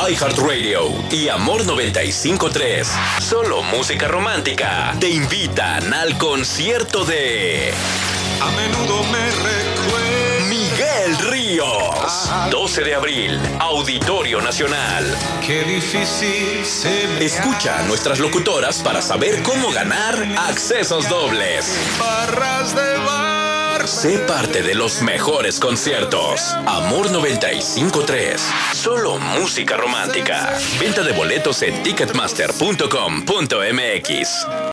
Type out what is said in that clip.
iHeartRadio y Amor 95.3. Solo música romántica. Te invitan al concierto de... A menudo me recuerdo. Miguel Ríos. 12 de abril, Auditorio Nacional. Qué difícil se me Escucha a nuestras locutoras para saber cómo ganar accesos dobles. barras de bar. Sé parte de los mejores conciertos. Amor 95.3. Solo música romántica. Venta de boletos en ticketmaster.com.mx.